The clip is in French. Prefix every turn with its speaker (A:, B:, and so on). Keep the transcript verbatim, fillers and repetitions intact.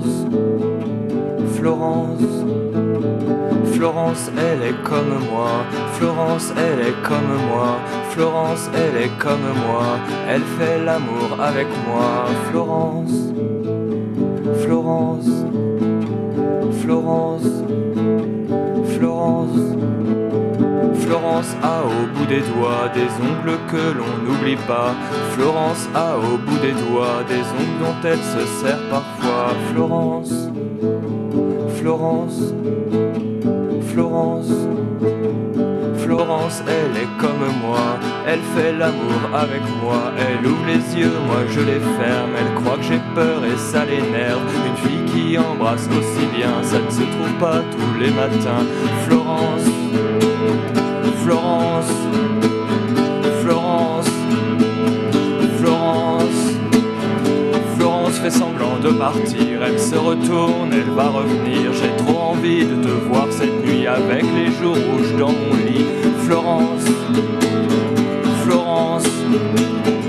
A: Florence, Florence, Florence, elle est comme moi. Florence, elle est comme moi. Florence, elle est comme moi. Elle fait l'amour avec moi. Florence, Florence, Florence, Florence. Florence a au bout des doigts des ongles que l'on n'oublie pas. Florence a au bout des doigts des ongles dont elle se sert parfois. Florence, Florence, Florence, Florence, elle est comme moi. Elle fait l'amour avec moi. Elle ouvre les yeux, moi je les ferme. Elle croit que j'ai peur et ça l'énerve. Une fille qui embrasse aussi bien, ça ne se trouve pas tous les matins. Florence, Florence, Florence, Florence, Florence fait semblant de partir. Elle se retourne, elle va revenir. J'ai trop envie de te voir cette nuit avec les joues rouges dans mon lit. Florence, Florence,